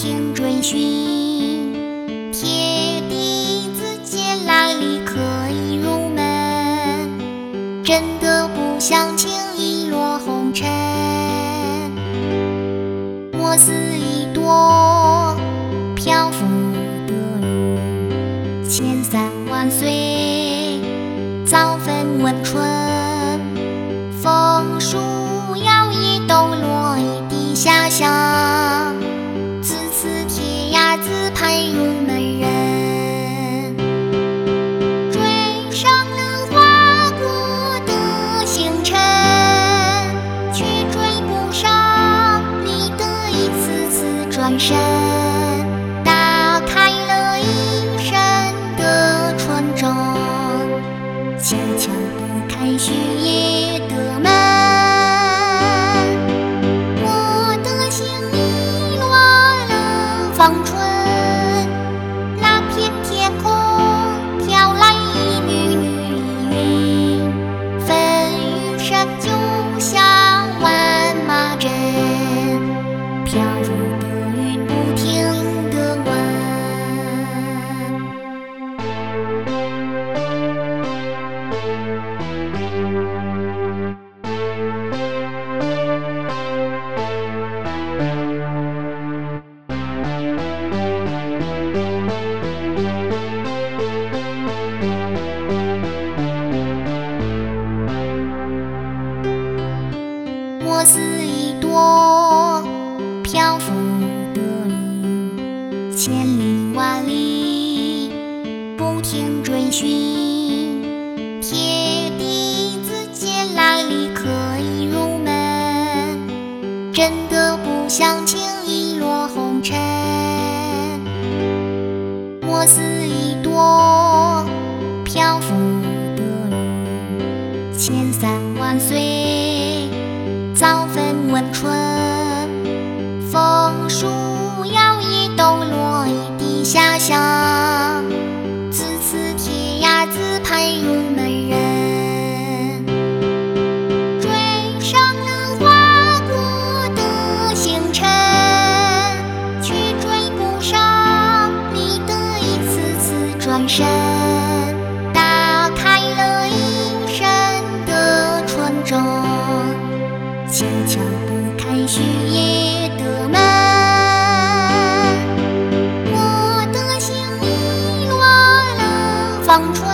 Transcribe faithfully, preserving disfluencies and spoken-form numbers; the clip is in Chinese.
停追寻，铁笛子借来里可以入门，真的不想轻易落红尘。我似一朵漂浮的云，千山万岁早分温春，枫树摇曳抖落一地遐想，自此天涯自盼入门人。追上了划过的星辰，却追不上你的一次次转身，打开了一生的纯真，悄悄拨开虚夜的门。我的心已落了芳春，那片天空飘来一缕缕云，纷纭声就像万马阵，飘入的云不停地问。我似一朵漂浮的云，千里万里不停追寻，铁笛子借来里可以入门，真的不想轻易落红尘。我似一朵漂浮的云，千山万岁早分温春，枫树摇曳抖落一地遐想，自此天涯自盼入门人。追上了划过的星辰，却追不上你的一次次转身，打开了一生的纯真，悄悄拨开虚夜的门。我的心已落了芳春。